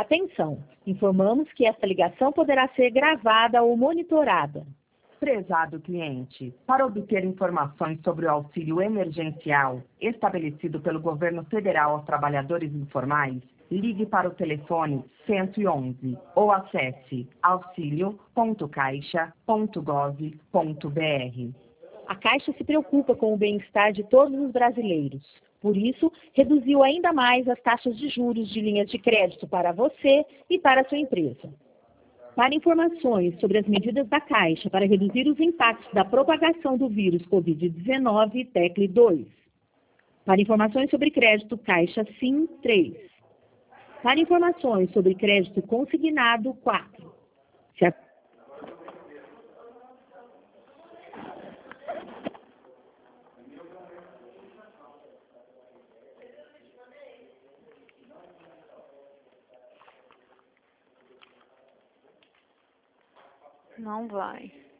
Atenção! Informamos que esta ligação poderá ser gravada ou monitorada. Prezado cliente, para obter informações sobre o auxílio emergencial estabelecido pelo governo federal aos trabalhadores informais, ligue para o telefone 111 ou acesse auxilio.caixa.gov.br. A Caixa se preocupa com o bem-estar de todos os brasileiros. Por isso, reduziu ainda mais as taxas de juros de linhas de crédito para você e para a sua empresa. Para informações sobre as medidas da Caixa para reduzir os impactos da propagação do vírus Covid-19, tecle 2. Para informações sobre crédito Caixa SIM 3. Para informações sobre crédito consignado 4. Não vai.